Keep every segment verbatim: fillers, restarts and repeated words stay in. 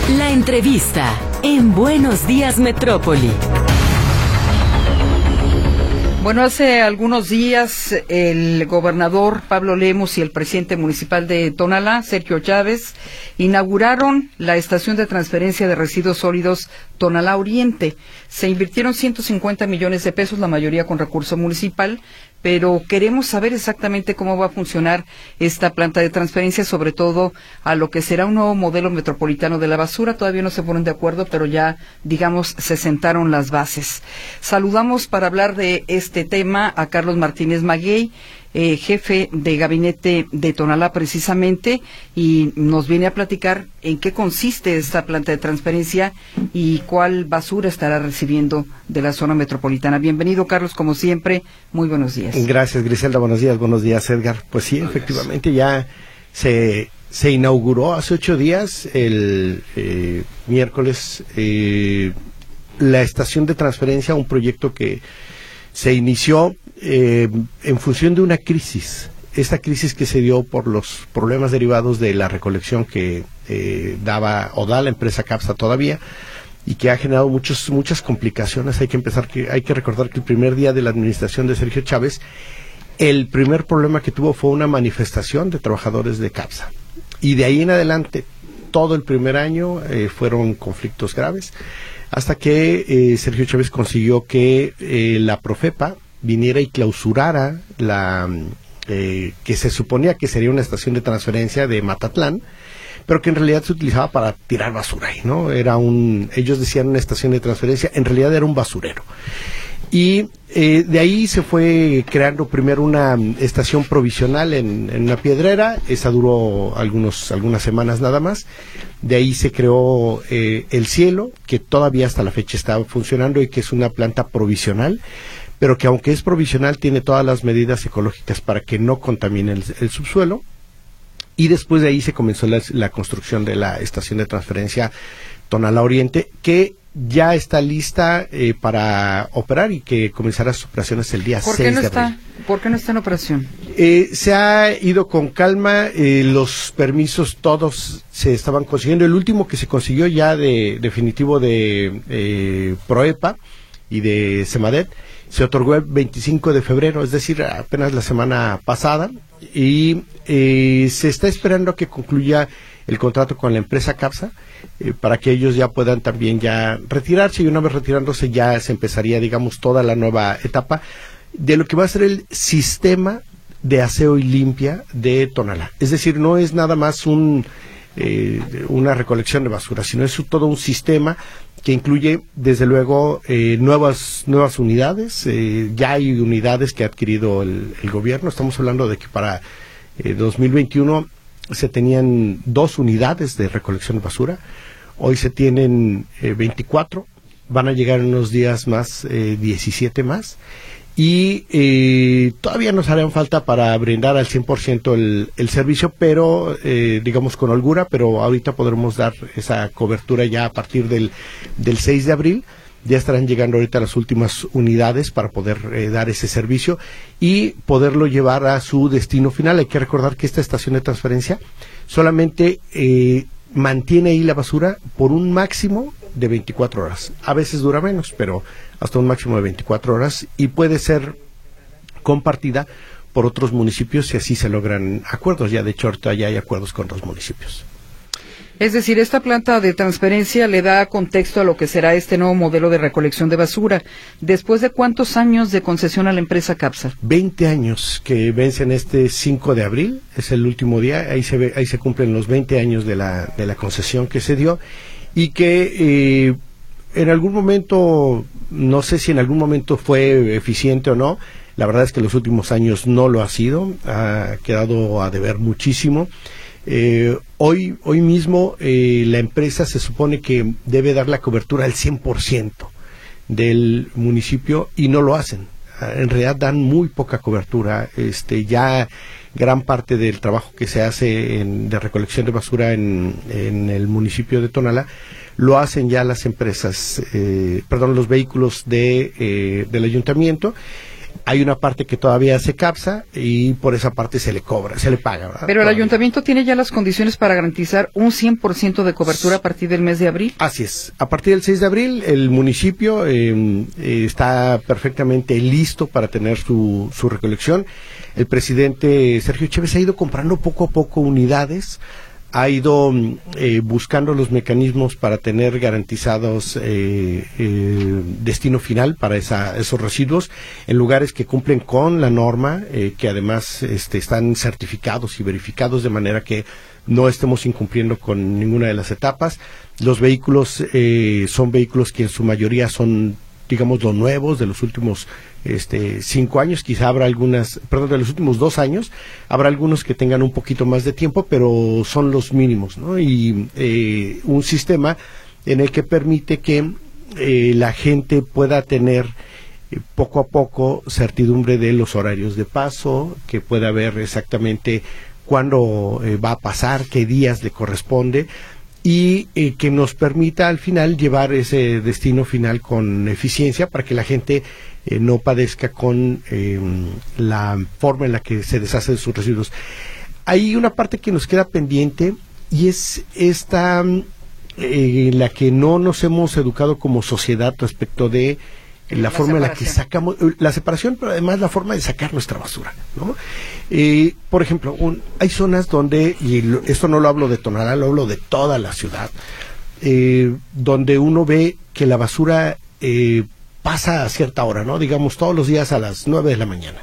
La entrevista en Buenos Días Metrópoli. Bueno, hace algunos días el gobernador Pablo Lemos y el presidente municipal de Tonalá, Sergio Chávez, inauguraron la estación de transferencia de residuos sólidos Tonalá Oriente. Se invirtieron ciento cincuenta millones de pesos, la mayoría con recurso municipal, pero queremos saber exactamente cómo va a funcionar esta planta de transferencia, sobre todo a lo que será un nuevo modelo metropolitano de la basura. Todavía no se ponen de acuerdo, pero ya, digamos, se sentaron las bases. Saludamos para hablar de este tema a Carlos Martínez Maguey, eh, jefe de gabinete de Tonalá precisamente, y nos viene a platicar en qué consiste esta planta de transferencia y cuál basura estará recibiendo de la zona metropolitana. Bienvenido, Carlos, como siempre. Muy buenos días. Gracias, Griselda. Buenos días. Buenos días, Edgar. Pues sí, efectivamente ya se, se inauguró hace ocho días, el eh, miércoles, eh, la estación de transferencia, un proyecto que se inició eh, en función de una crisis. Esta crisis que se dio por los problemas derivados de la recolección que eh, daba o da la empresa CAPSA todavía, y que ha generado muchos, muchas complicaciones. Hay que empezar, que hay que recordar que el primer día de la administración de Sergio Chávez, el primer problema que tuvo fue una manifestación de trabajadores de CAPSA. Y de ahí en adelante, todo el primer año eh, fueron conflictos graves, hasta que eh, Sergio Chávez consiguió que eh, la Profepa viniera y clausurara la eh, que se suponía que sería una estación de transferencia de Matatlán, pero que en realidad se utilizaba para tirar basura ahí, ¿no? Era un, ellos decían una estación de transferencia, en realidad era un basurero. Y eh, de ahí se fue creando primero una estación provisional en, en una piedrera. Esa duró algunos, algunas semanas nada más. De ahí se creó eh, El Cielo, que todavía hasta la fecha está funcionando y que es una planta provisional, pero que aunque es provisional tiene todas las medidas ecológicas para que no contamine el, el subsuelo. Y después de ahí se comenzó la, la construcción de la estación de transferencia Tonalá Oriente, que ya está lista eh, para operar y que comenzará sus operaciones el día seis no de está, abril. ¿Por qué no está en operación? Eh, se ha ido con calma, eh, los permisos todos se estaban consiguiendo. El último que se consiguió ya de definitivo de eh, Proepa y de Semadet se otorgó el veinticinco de febrero, es decir, apenas la semana pasada, y eh, se está esperando a que concluya el contrato con la empresa CAPSA eh, para que ellos ya puedan también ya retirarse, y una vez retirándose ya se empezaría, digamos, toda la nueva etapa de lo que va a ser el sistema de aseo y limpia de Tonalá. Es decir, no es nada más un eh, una recolección de basura, sino es todo un sistema que incluye, desde luego, eh, nuevas nuevas unidades. Eh, ya hay unidades que ha adquirido el, el gobierno. Estamos hablando de que para eh, dos mil veintiuno se tenían dos unidades de recolección de basura. Hoy se tienen eh, veinticuatro. Van a llegar en unos días más eh, diecisiete más. Y eh, todavía nos harán falta para brindar al cien por ciento el, el servicio, pero eh, digamos con holgura, pero ahorita podremos dar esa cobertura ya a partir del, del seis de abril. Ya estarán llegando ahorita las últimas unidades para poder eh, dar ese servicio y poderlo llevar a su destino final. Hay que recordar que esta estación de transferencia solamente eh, mantiene ahí la basura por un máximo de veinticuatro horas. A veces dura menos, pero hasta un máximo de veinticuatro horas, y puede ser compartida por otros municipios si así se logran acuerdos. Ya de hecho ahorita ya hay acuerdos con dos municipios. Es decir, esta planta de transferencia le da contexto a lo que será este nuevo modelo de recolección de basura. ¿Después de cuántos años de concesión a la empresa CAPSA? veinte años, que vencen este cinco de abril, es el último día. Ahí se ve, ahí se cumplen los veinte años de la, de la concesión que se dio, y que eh, en algún momento, no sé si en algún momento fue eficiente o no. La verdad es que en los últimos años no lo ha sido, ha quedado a deber muchísimo. Eh, hoy, hoy mismo eh, la empresa se supone que debe dar la cobertura al cien por ciento del municipio y no lo hacen. En realidad dan muy poca cobertura. Este, ya gran parte del trabajo que se hace en, de recolección de basura en, en el municipio de Tonalá lo hacen ya las empresas, eh, perdón, los vehículos de, eh, del ayuntamiento. Hay una parte que todavía se capsa y por esa parte se le cobra, se le paga, ¿verdad? Pero el Todavía. ayuntamiento tiene ya las condiciones para garantizar un cien por ciento de cobertura a partir del mes de abril. Así es. A partir del seis de abril, el municipio eh, eh, está perfectamente listo para tener su, su recolección. El presidente Sergio Chévez ha ido comprando poco a poco unidades, ha ido eh, buscando los mecanismos para tener garantizados eh, eh, destino final para esa, esos residuos en lugares que cumplen con la norma, eh, que además este, están certificados y verificados de manera que no estemos incumpliendo con ninguna de las etapas. Los vehículos eh, son vehículos que en su mayoría son, digamos, los nuevos de los últimos este cinco años, quizá habrá algunas, perdón, de los últimos dos años, habrá algunos que tengan un poquito más de tiempo, pero son los mínimos, ¿no? Y eh, un sistema en el que permite que eh, la gente pueda tener eh, poco a poco certidumbre de los horarios de paso, que pueda ver exactamente cuándo eh, va a pasar, qué días le corresponde, y eh, que nos permita al final llevar ese destino final con eficiencia para que la gente eh, no padezca con eh, la forma en la que se deshace de sus residuos. Hay una parte que nos queda pendiente y es esta eh, la que no nos hemos educado como sociedad respecto de la, la forma separación. en la que sacamos la separación, pero además la forma de sacar nuestra basura, ¿no? Eh, por ejemplo, un, hay zonas donde, y lo, esto no lo hablo de Tonalá, lo hablo de toda la ciudad, eh, donde uno ve que la basura eh, pasa a cierta hora, ¿no? Digamos, todos los días a las nueve de la mañana.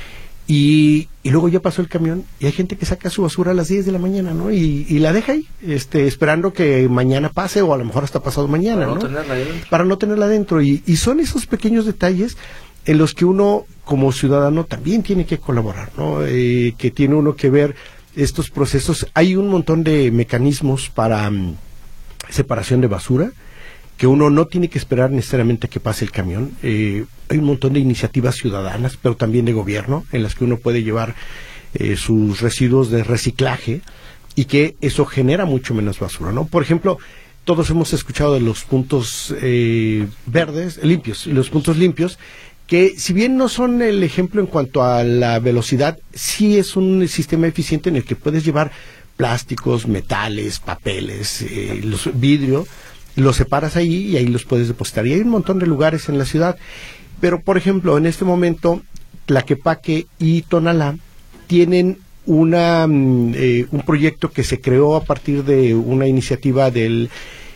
Y, y luego ya pasó el camión y hay gente que saca su basura a las diez de la mañana, ¿no? Y, y la deja ahí, este, esperando que mañana pase o a lo mejor hasta pasado mañana, Para no, ¿no? tenerla ahí dentro. Para no tenerla dentro. Y, y son esos pequeños detalles en los que uno, como ciudadano, también tiene que colaborar, ¿no? Eh, que tiene uno que ver estos procesos. Hay un montón de mecanismos para um, separación de basura, que uno no tiene que esperar necesariamente que pase el camión. Eh, hay un montón de iniciativas ciudadanas, pero también de gobierno, en las que uno puede llevar eh, sus residuos de reciclaje y que eso genera mucho menos basura, ¿no? Por ejemplo, todos hemos escuchado de los puntos eh, verdes, limpios, los puntos limpios, que si bien no son el ejemplo en cuanto a la velocidad, sí es un sistema eficiente en el que puedes llevar plásticos, metales, papeles, eh, los vidrio, los separas ahí y ahí los puedes depositar. Y hay un montón de lugares en la ciudad. Pero, por ejemplo, en este momento, Tlaquepaque y Tonalá tienen una eh, un proyecto que se creó a partir de una iniciativa del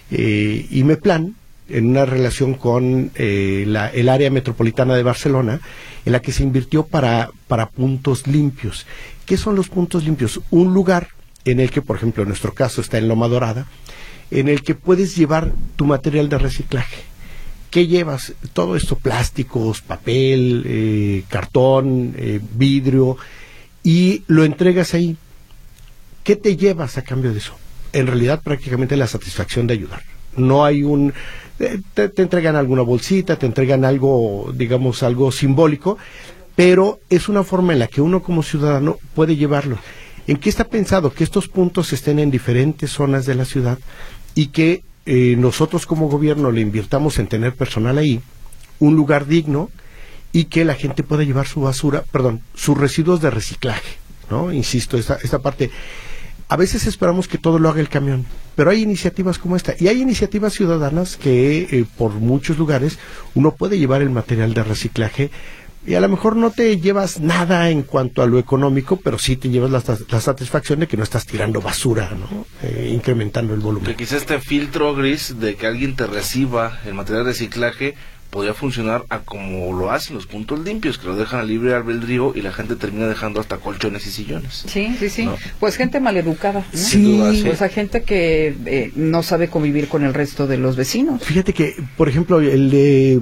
eh, IMEPLAN, en una relación con eh, la, el área metropolitana de Barcelona, en la que se invirtió para, para puntos limpios. ¿Qué son los puntos limpios? Un lugar en el que, por ejemplo, en nuestro caso está en Loma Dorada, en el que puedes llevar tu material de reciclaje. ¿Qué llevas? Todo esto, plásticos, papel, eh, cartón, eh, vidrio, y lo entregas ahí. ¿Qué te llevas a cambio de eso? En realidad, prácticamente la satisfacción de ayudar. No hay un... Eh, te, te entregan alguna bolsita, te entregan algo, digamos, algo simbólico, pero es una forma en la que uno como ciudadano puede llevarlo. ¿En qué está pensado? Que estos puntos estén en diferentes zonas de la ciudad y que eh, nosotros como gobierno le invirtamos en tener personal ahí, un lugar digno y que la gente pueda llevar su basura, perdón, sus residuos de reciclaje, ¿no? Insisto, esta, esta parte. A veces esperamos que todo lo haga el camión, pero hay iniciativas como esta, y hay iniciativas ciudadanas que eh, por muchos lugares uno puede llevar el material de reciclaje y a lo mejor no te llevas nada en cuanto a lo económico, pero sí te llevas la, la satisfacción de que no estás tirando basura, ¿no? Eh, incrementando el volumen. Que quizá este filtro gris de que alguien te reciba el material de reciclaje podría funcionar a como lo hacen los puntos limpios, que lo dejan a libre albedrío y la gente termina dejando hasta colchones y sillones. Sí, sí, sí. ¿No? Pues gente maleducada, ¿no? Sí. O sea, gente que eh, no sabe convivir con el resto de los vecinos. Fíjate que, por ejemplo, el de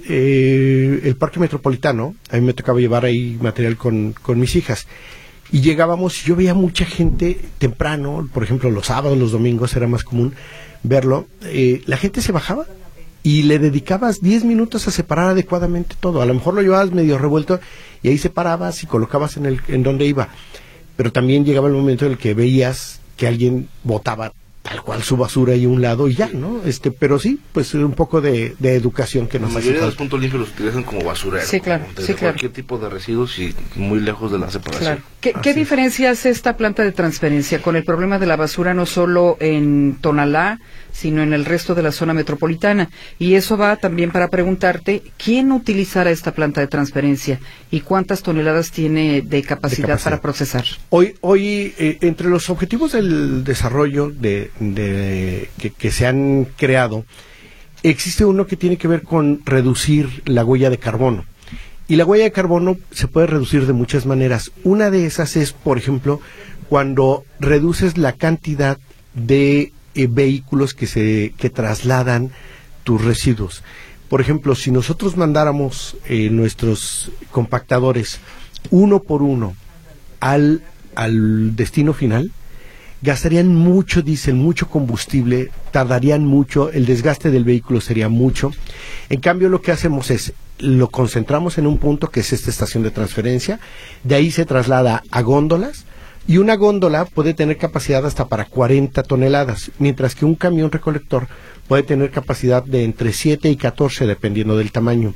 eh, el Parque Metropolitano, a mí me tocaba llevar ahí material con, con mis hijas. Y llegábamos, yo veía mucha gente temprano, por ejemplo, los sábados, los domingos era más común verlo. Eh, la gente se bajaba y le dedicabas diez minutos a separar adecuadamente todo. A lo mejor lo llevabas medio revuelto y ahí separabas y colocabas en el en donde iba. Pero también llegaba el momento en el que veías que alguien botaba tal cual su basura y un lado y ya, ¿no? Este, pero sí, pues un poco de, de educación que la nos mayoría hace de los falta. puntos limpios los utilizan como basureros. Sí, claro, De sí, claro. cualquier tipo de residuos y muy lejos de la separación. Claro. ¿Qué, Así ¿Qué es. diferencia hace esta planta de transferencia con el problema de la basura no solo en Tonalá, sino en el resto de la zona metropolitana? Y eso va también para preguntarte, ¿quién utilizará esta planta de transferencia y cuántas toneladas tiene de capacidad, capacidad. para procesar? Hoy, hoy eh, entre los objetivos del desarrollo de, de que, que se han creado, existe uno que tiene que ver con reducir la huella de carbono. Y la huella de carbono se puede reducir de muchas maneras. Una de esas es, por ejemplo, cuando reduces la cantidad de eh, vehículos que se que trasladan tus residuos. Por ejemplo, si nosotros mandáramos eh, nuestros compactadores uno por uno al, al destino final, gastarían mucho diésel, mucho combustible, tardarían mucho, el desgaste del vehículo sería mucho. En cambio, lo que hacemos es, lo concentramos en un punto que es esta estación de transferencia, de ahí se traslada a góndolas, y una góndola puede tener capacidad hasta para cuarenta toneladas, mientras que un camión recolector puede tener capacidad de entre siete y catorce, dependiendo del tamaño.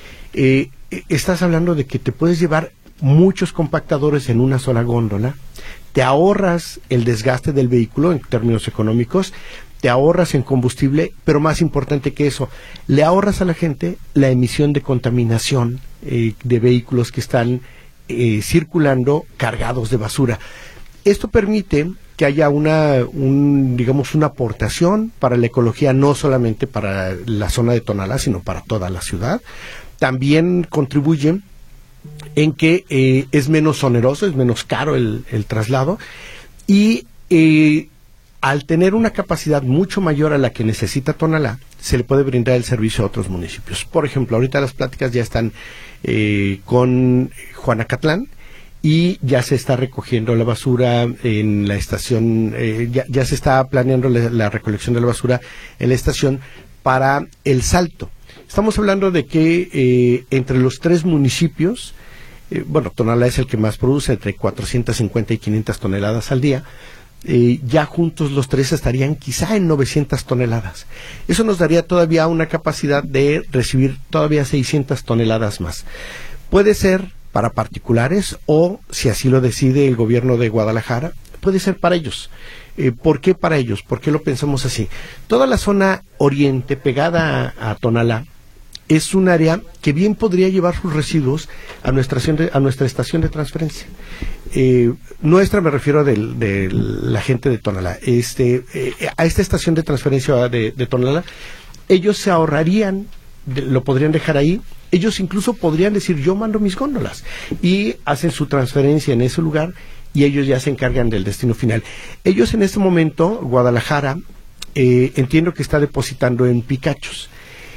Eh, estás hablando de que te puedes llevar muchos compactadores en una sola góndola, te ahorras el desgaste del vehículo en términos económicos, te ahorras en combustible, pero más importante que eso, le ahorras a la gente la emisión de contaminación eh, de vehículos que están eh, circulando cargados de basura. Esto permite que haya una, un, digamos, una aportación para la ecología, no solamente para la zona de Tonalá, sino para toda la ciudad. También contribuye en que eh, es menos oneroso, es menos caro el, el traslado, y eh, al tener una capacidad mucho mayor a la que necesita Tonalá, se le puede brindar el servicio a otros municipios. Por ejemplo, ahorita las pláticas ya están eh, con Juanacatlán, y ya se está recogiendo la basura en la estación, eh, ya, ya se está planeando la, la recolección de la basura en la estación para El Salto. Estamos hablando de que eh, entre los tres municipios, eh, bueno, Tonalá es el que más produce, entre cuatrocientas cincuenta y quinientas toneladas al día, eh, ya juntos los tres estarían quizá en novecientas toneladas. Eso nos daría todavía una capacidad de recibir todavía seiscientas toneladas más. Puede ser para particulares o, si así lo decide el gobierno de Guadalajara, puede ser para ellos. Eh, ¿Por qué para ellos? ¿Por qué lo pensamos así? Toda la zona oriente pegada a, a Tonalá es un área que bien podría llevar sus residuos a nuestra, de, a nuestra estación de transferencia. Eh, nuestra, me refiero de, de la gente de Tonalá. Este, eh, a esta estación de transferencia de, de Tonalá, ellos se ahorrarían, de, lo podrían dejar ahí. Ellos incluso podrían decir, yo mando mis góndolas, y hacen su transferencia en ese lugar, y ellos ya se encargan del destino final. Ellos en este momento, Guadalajara, eh, entiendo que está depositando en Picachos.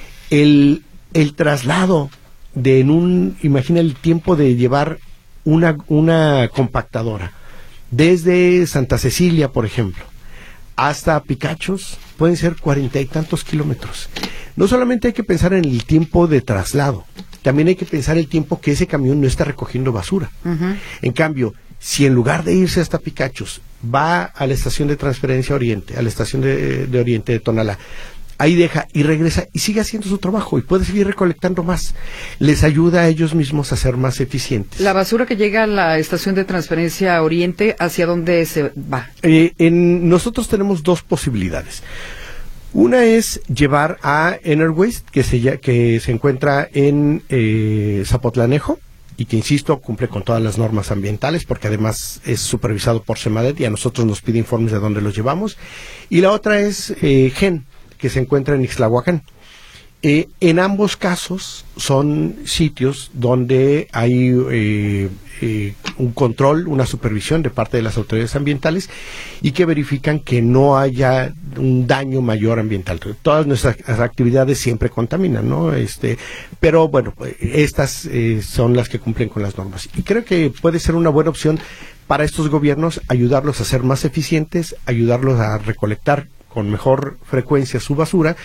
El, el traslado de en un, imagina el tiempo de llevar una, una compactadora desde Santa Cecilia, por ejemplo, hasta Picachos, pueden ser cuarenta y tantos kilómetros. No solamente hay que pensar en el tiempo de traslado, también hay que pensar el tiempo que ese camión no está recogiendo basura. Uh-huh. En cambio, si en lugar de irse hasta Picachos, va a la estación de transferencia Oriente, a la estación de, de Oriente de Tonalá, ahí deja y regresa y sigue haciendo su trabajo y puede seguir recolectando más. Les ayuda a ellos mismos a ser más eficientes. La basura que llega a la estación de transferencia Oriente, ¿hacia dónde se va? Eh, en, nosotros tenemos dos posibilidades. Una es llevar a Enerwaste, que se, que se encuentra en eh, Zapotlanejo, y que, insisto, cumple con todas las normas ambientales, porque además es supervisado por Semadet y a nosotros nos pide informes de dónde los llevamos. Y la otra es eh, Gen, que se encuentra en Ixtlahuacán. Eh, en ambos casos son sitios donde hay eh, eh, un control, una supervisión de parte de las autoridades ambientales y que verifican que no haya un daño mayor ambiental. Todas nuestras actividades siempre contaminan, ¿no? Este, pero bueno, estas eh, son las que cumplen con las normas. Y creo que puede ser una buena opción para estos gobiernos ayudarlos a ser más eficientes, ayudarlos a recolectar con mejor frecuencia su basura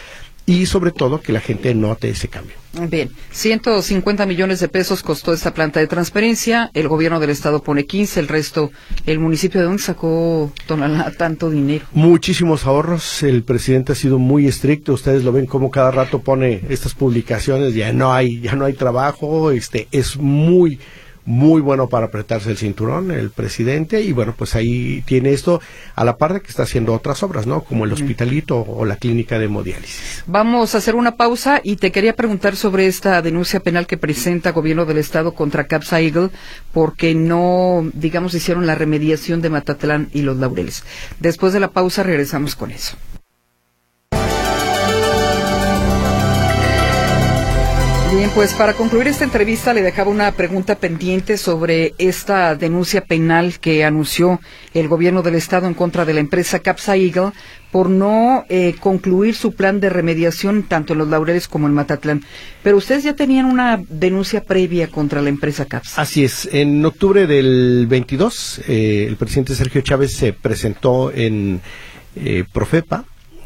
y sobre todo que la gente note ese cambio. Bien, ciento cincuenta millones de pesos costó esta planta de transferencia, el gobierno del estado pone quince, el resto, el municipio, ¿de dónde sacó Tonalá tanto dinero? Muchísimos ahorros, el presidente ha sido muy estricto, ustedes lo ven como cada rato pone estas publicaciones, ya no hay, ya no hay trabajo, este, es muy... muy bueno para apretarse el cinturón, el presidente, y bueno, pues ahí tiene esto a la par de que está haciendo otras obras, ¿no? Como el hospitalito o la clínica de hemodiálisis. Vamos a hacer una pausa y te quería preguntar sobre esta denuncia penal que presenta Gobierno del Estado contra Capsa Eagle porque no, digamos, hicieron la remediación de Matatlán y Los Laureles. Después de la pausa regresamos con eso. Bien, pues para concluir esta entrevista le dejaba una pregunta pendiente sobre esta denuncia penal que anunció el gobierno del estado en contra de la empresa Capsa Eagle por no eh, concluir su plan de remediación tanto en Los Laureles como en Matatlán. Pero ustedes ya tenían una denuncia previa contra la empresa Capsa. Así es. En octubre del veintidós, eh, el presidente Sergio Chávez se presentó en eh, Profepa.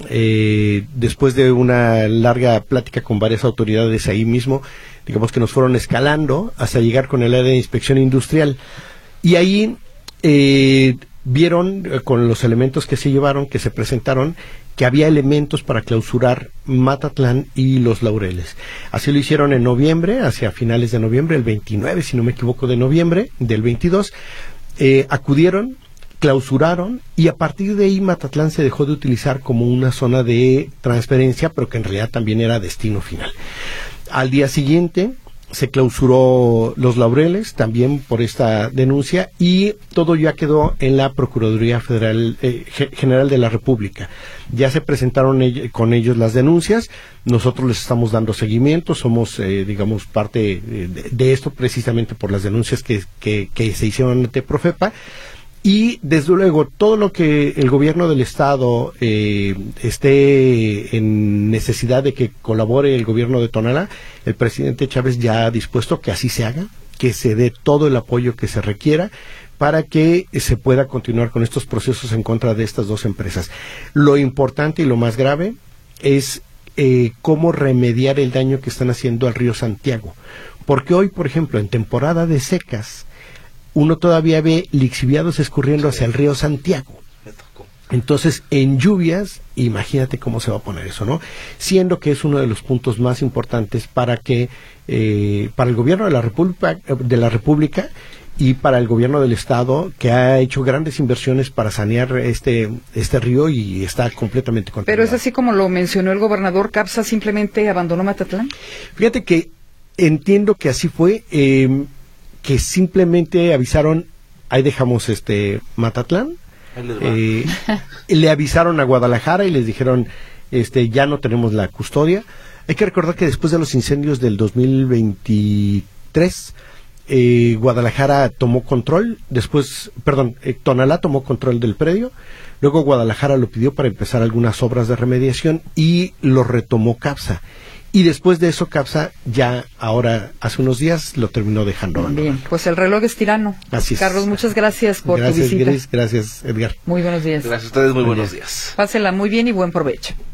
Eh, después de una larga plática con varias autoridades ahí mismo, digamos que nos fueron escalando hasta llegar con el área de inspección industrial y ahí eh, vieron eh, con los elementos que se llevaron, que se presentaron, que había elementos para clausurar Matatlán y Los Laureles. Así lo hicieron en noviembre, hacia finales de noviembre, el veintinueve, si no me equivoco, de noviembre del veintidós, eh, acudieron, clausuraron y a partir de ahí Matatlán se dejó de utilizar como una zona de transferencia, pero que en realidad también era destino final. Al día siguiente se clausuró Los Laureles también por esta denuncia y todo ya quedó en la Procuraduría Federal eh, General de la República. Ya se presentaron ell- con ellos las denuncias, nosotros les estamos dando seguimiento, somos eh, digamos parte de, de esto precisamente por las denuncias que, que, que se hicieron ante Profepa. Y desde luego todo lo que el gobierno del estado eh, esté en necesidad de que colabore el gobierno de Tonalá, el presidente Chávez ya ha dispuesto que así se haga, que se dé todo el apoyo que se requiera para que se pueda continuar con estos procesos en contra de estas dos empresas. Lo importante y lo más grave es eh, cómo remediar el daño que están haciendo al río Santiago, porque hoy, por ejemplo, en temporada de secas uno todavía ve lixiviados escurriendo hacia el río Santiago. Entonces, en lluvias, imagínate cómo se va a poner eso, ¿no? Siendo que es uno de los puntos más importantes para que, eh, para el gobierno de la República, de la República y para el gobierno del estado, que ha hecho grandes inversiones para sanear este, este río y está completamente contaminado. Pero es así como lo mencionó el gobernador, Capsa simplemente abandonó Matatlán. Fíjate que entiendo que así fue, eh, que simplemente avisaron, ahí dejamos este Matatlán, eh, le avisaron a Guadalajara y les dijeron, este ya no tenemos la custodia. Hay que recordar que después de los incendios del dos mil veintitrés, eh, Guadalajara tomó control, después, perdón, eh, Tonalá tomó control del predio, luego Guadalajara lo pidió para empezar algunas obras de remediación y lo retomó Capsa. Y después de eso, Capsa ya ahora, hace unos días, lo terminó dejando. Bien, pues el reloj es tirano. Así es. Carlos, muchas gracias por gracias, tu visita. Gracias, gracias, Edgar. Muy buenos días. Gracias a ustedes, muy buenos días. Pásela muy bien y buen provecho.